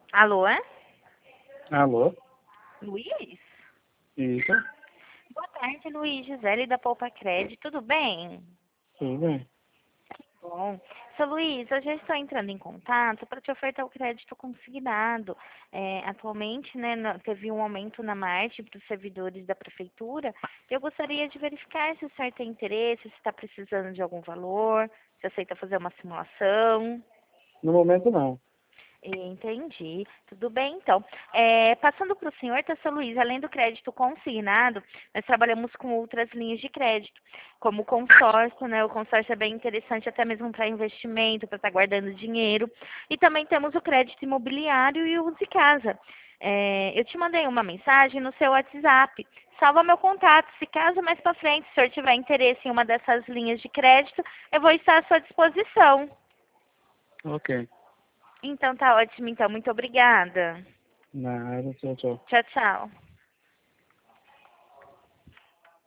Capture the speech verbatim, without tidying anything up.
Alô, é? Alô? Luiz? Isso? Boa tarde, Luiz. Gisele da Poupa Crédito, tudo bem? Tudo bem. Bom. Seu Luiz, eu já estou entrando em contato para te ofertar o crédito consignado. É, atualmente, né, no- teve um aumento na margem para os servidores da prefeitura. Eu gostaria de verificar se o senhor tem interesse, se está precisando de algum valor, se aceita fazer uma simulação. No momento, não. Entendi. Tudo bem, então. É, passando para o senhor, tá, seu Luiz, além do crédito consignado, nós trabalhamos com outras linhas de crédito, como o consórcio, né? O consórcio é bem interessante até mesmo para investimento, para estar guardando dinheiro. E também temos o crédito imobiliário e o Use Casa. É, eu te mandei uma mensagem no seu WhatsApp. Salva meu contato. Se caso mais para frente o senhor tiver interesse em uma dessas linhas de crédito, eu vou estar à sua disposição. Ok. Então tá ótimo, então. Muito obrigada. Nada, tchau, tchau. Tchau, tchau.